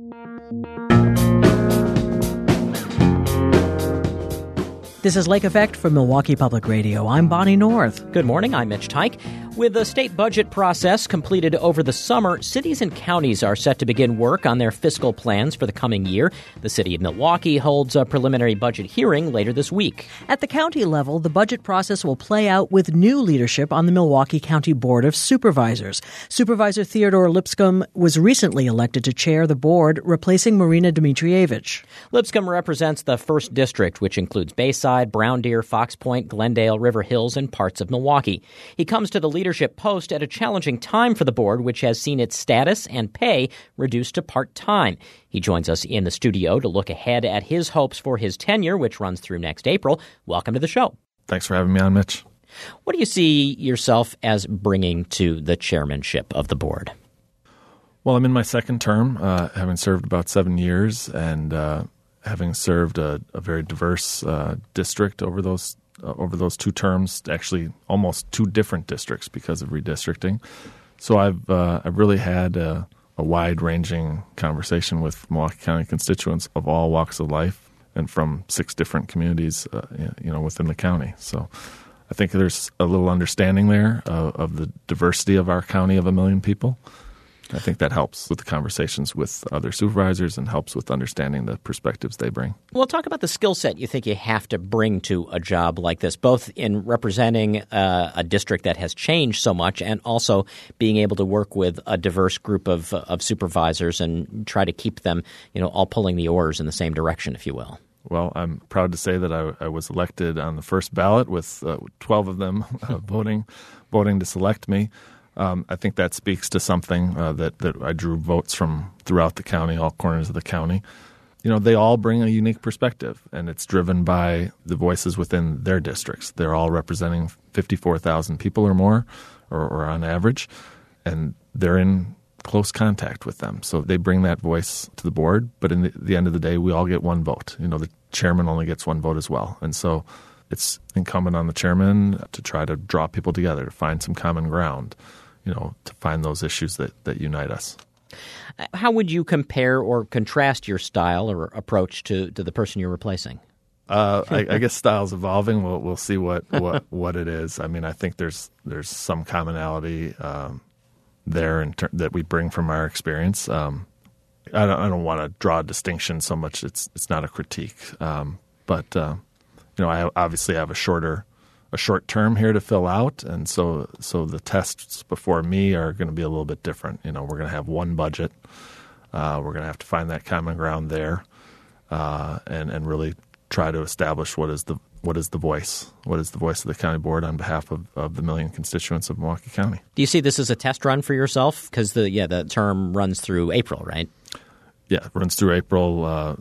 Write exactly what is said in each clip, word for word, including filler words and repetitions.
This is Lake Effect from Milwaukee Public Radio. I'm Bonnie North. Good morning. I'm Mitch Tyke. With the state budget process completed over the summer, cities and counties are set to begin work on their fiscal plans for the coming year. The city of Milwaukee holds a preliminary budget hearing later this week. At the county level, the budget process will play out with new leadership on the Milwaukee County Board of Supervisors. Supervisor Theodore Lipscomb was recently elected to chair the board, replacing Marina Dmitrievich. Lipscomb represents the first district, which includes Bayside, Brown Deer, Fox Point, Glendale, River Hills, and parts of Milwaukee. He comes to the leadership post at a challenging time for the board, which has seen its status and pay reduced to part-time. He joins us in the studio to look ahead at his hopes for his tenure, which runs through next April. Welcome to the show. Thanks for having me on, Mitch. What do you see yourself as bringing to the chairmanship of the board? Well, I'm in my second term, uh, having served about seven years and uh, having served a, a very diverse uh, district over those uh, over those two terms, actually almost two different districts because of redistricting. So I've uh, I've really had a, a wide-ranging conversation with Milwaukee County constituents of all walks of life and from six different communities, uh, you know, within the county. So I think there's a little understanding there uh, of the diversity of our county of a million people. I think that helps with the conversations with other supervisors and helps with understanding the perspectives they bring. Well, talk about the skill set you think you have to bring to a job like this, both in representing uh, a district that has changed so much and also being able to work with a diverse group of, of supervisors and try to keep them, you know, all pulling the oars in the same direction, if you will. Well, I'm proud to say that I, I was elected on the first ballot with uh, twelve of them uh, voting voting to select me. Um, I think that speaks to something uh, that, that I drew votes from throughout the county, all corners of the county. You know, they all bring a unique perspective, and it's driven by the voices within their districts. They're all representing fifty-four thousand people or more, or, or on average, and they're in close contact with them. So they bring that voice to the board, but in the, the end of the day, we all get one vote. You know, the chairman only gets one vote as well. And so it's incumbent on the chairman to try to draw people together, to find some common ground, you know, to find those issues that, that unite us. How would you compare or contrast your style or approach to, to the person you're replacing? Uh, I, I guess style's evolving. We'll we'll see what, what, what it is. I mean, I think there's there's some commonality um, there in ter- that we bring from our experience. Um, I don't I don't want to draw a distinction so much. It's it's not a critique, um, but uh, you know, I obviously have a shorter. a short term here to fill out, and so so the tests before me are going to be a little bit different. You know, we're going to have one budget. Uh, we're going to have to find that common ground there, uh, and and really try to establish what is the what is the voice, what is the voice of the county board on behalf of, of the million constituents of Milwaukee County. Do you see this as a test run for yourself? Because the yeah the term runs through April, right? Yeah, it runs through April. Uh,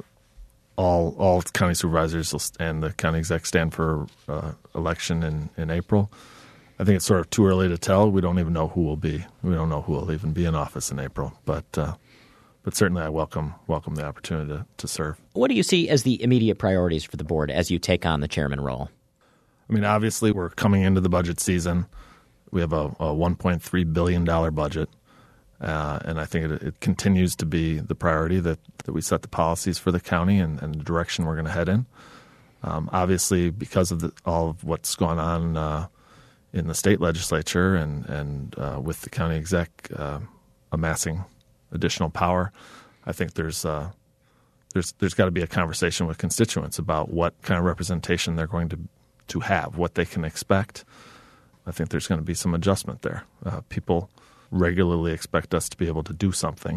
All all county supervisors and the county exec stand for uh, election in, in April. I think it's sort of too early to tell. We don't even know who will be. We don't know who will even be in office in April. But uh, but certainly I welcome welcome the opportunity to, to serve. What do you see as the immediate priorities for the board as you take on the chairman role? I mean, obviously we're coming into the budget season. We have a, a one point three billion dollars budget. Uh, and I think it, it continues to be the priority that, that we set the policies for the county and, and the direction we're going to head in. Um, obviously, because of the, all of what's gone on uh, in the state legislature and, and uh, with the county exec uh, amassing additional power, I think there's uh, there's there's got to be a conversation with constituents about what kind of representation they're going to to have, what they can expect. I think there's going to be some adjustment there. Uh, people regularly expect us to be able to do something.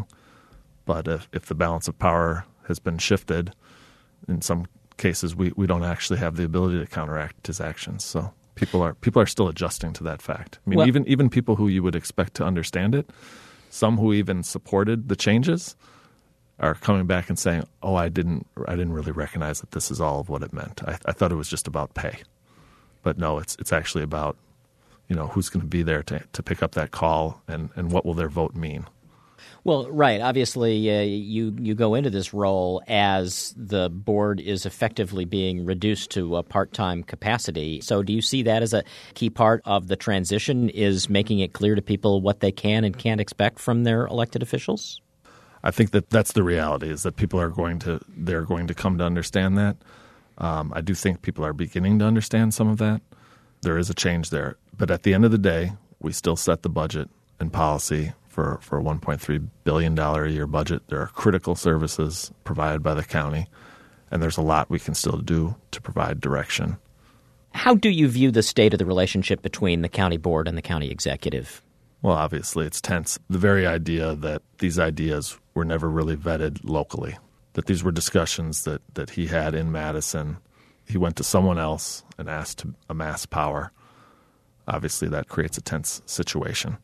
But if, if the balance of power has been shifted, in some cases we, we don't actually have the ability to counteract his actions. So people are people are still adjusting to that fact. I mean, well, even even people who you would expect to understand it, some who even supported the changes are coming back and saying, "Oh, I didn't I didn't really recognize that this is all of what it meant. I, I thought it was just about pay." But no, it's it's actually about, you know, who's going to be there to, to pick up that call and, and what will their vote mean. Well, right. Obviously, uh, you, you go into this role as the board is effectively being reduced to a part-time capacity. So do you see that as a key part of the transition, is making it clear to people what they can and can't expect from their elected officials? I think that that's the reality, is that people are going to they're going to come to understand that. Um, I do think people are beginning to understand some of that. There is a change there. But at the end of the day, we still set the budget and policy for, for a one point three billion dollars a year budget. There are critical services provided by the county, and there's a lot we can still do to provide direction. How do you view the state of the relationship between the county board and the county executive? Well, obviously, it's tense. The very idea that these ideas were never really vetted locally, that these were discussions that, that he had in Madison. He went to someone else and asked to amass power. Obviously, that creates a tense situation.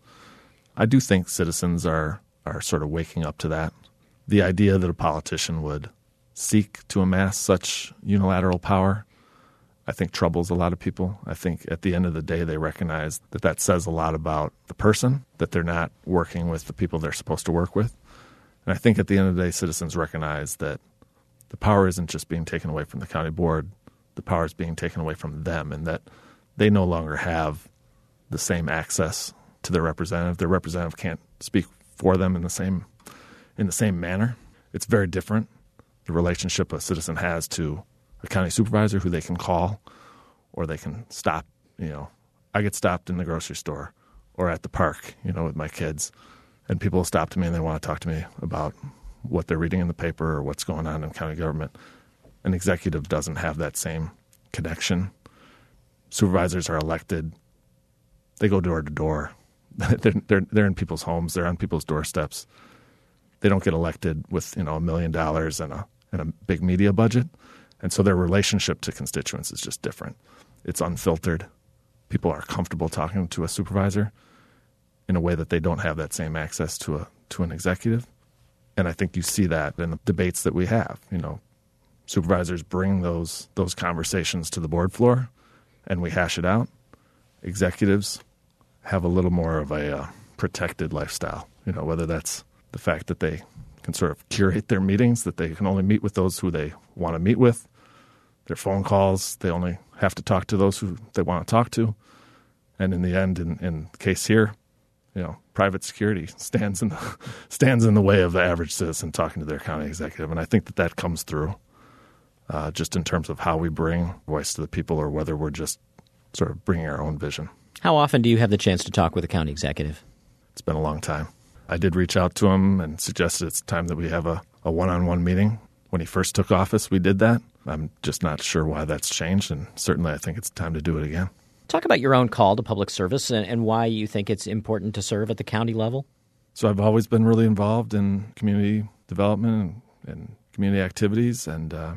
I do think citizens are, are sort of waking up to that. The idea that a politician would seek to amass such unilateral power, I think, troubles a lot of people. I think at the end of the day, they recognize that that says a lot about the person, that they're not working with the people they're supposed to work with. And I think at the end of the day, citizens recognize that the power isn't just being taken away from the county board. The power is being taken away from them, and that they no longer have the same access to their representative. Their representative can't speak for them in the same in the same manner. It's very different, the relationship a citizen has to a county supervisor who they can call, or they can stop. You know, I get stopped in the grocery store or at the park, you know, with my kids, and people will stop to me and they want to talk to me about what they're reading in the paper or what's going on in county government. An executive doesn't have that same connection. Supervisors are elected. They go door to door. They're, they're, they're in people's homes. They're on people's doorsteps. They don't get elected with, you know, a million dollars and a and a big media budget. And so their relationship to constituents is just different. It's unfiltered. People are comfortable talking to a supervisor in a way that they don't have that same access to a to an executive. And I think you see that in the debates that we have. You know, supervisors bring those those conversations to the board floor, and we hash it out. Executives have a little more of a uh, protected lifestyle. You know, whether that's the fact that they can sort of curate their meetings, that they can only meet with those who they want to meet with. Their phone calls, they only have to talk to those who they want to talk to. And in the end, in, in the case here, you know, private security stands in the stands in the way of the average citizen talking to their county executive. And I think that that comes through uh, just in terms of how we bring voice to the people, or whether we're just sort of bringing our own vision. How often do you have the chance to talk with a county executive? It's been a long time. I did reach out to him and suggested it's time that we have a, a one-on-one meeting. When he first took office, we did that. I'm just not sure why that's changed, and certainly I think it's time to do it again. Talk about your own call to public service and, and why you think it's important to serve at the county level. So I've always been really involved in community development and, and community activities, and uh,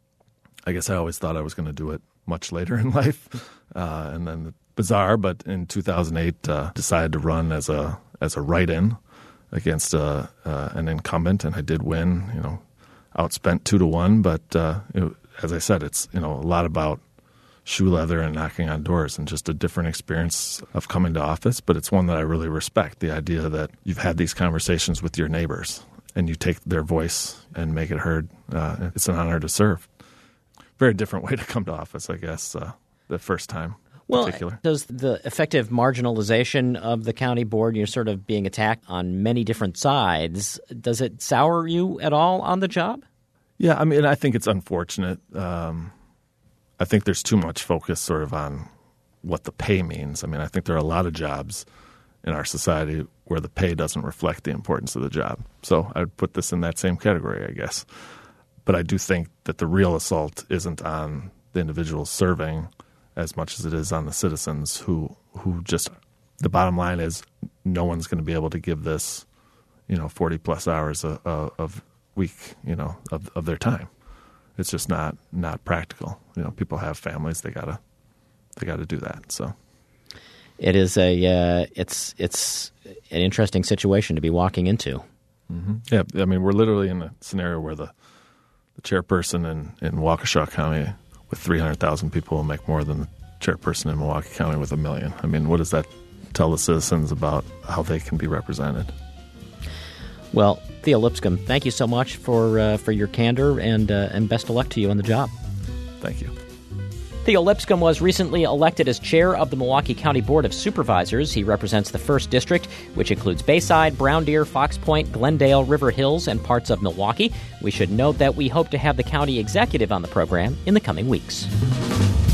I guess I always thought I was going to do it much later in life. Uh, and then bizarre, but in two thousand eight, uh, decided to run as a as a write-in against uh, uh, an incumbent, and I did win. You know, outspent two to one. But uh, it, as I said, it's you know a lot about shoe leather and knocking on doors, and just a different experience of coming to office. But it's one that I really respect. The idea that you've had these conversations with your neighbors, and you take their voice and make it heard. Uh, it's an honor to serve. Very different way to come to office, I guess. Uh, the first time. Well, particular. Does the effective marginalization of the county board, you're sort of being attacked on many different sides, does it sour you at all on the job? Yeah, I mean, I think it's unfortunate. Um, I think there's too much focus sort of on what the pay means. I mean, I think there are a lot of jobs in our society where the pay doesn't reflect the importance of the job. So I would put this in that same category, I guess. But I do think that the real assault isn't on the individuals serving as much as it is on the citizens who who just – the bottom line is no one's going to be able to give this, you know, forty-plus hours a, a, of week, you know, of, of their time. It's just not not practical. You know, people have families. They gotta they gotta do that. So it is a uh, it's it's an interesting situation to be walking into. Mm-hmm. Yeah, I mean, we're literally in a scenario where the, the chairperson in, in Waukesha County with three hundred thousand people will make more than the chairperson in Milwaukee County with a million. I mean, what does that tell the citizens about how they can be represented? Well, Theo Lipscomb, thank you so much for uh, for your candor, and uh, and best of luck to you on the job. Thank you. Theo Lipscomb was recently elected as chair of the Milwaukee County Board of Supervisors. He represents the first District, which includes Bayside, Brown Deer, Fox Point, Glendale, River Hills, and parts of Milwaukee. We should note that we hope to have the county executive on the program in the coming weeks.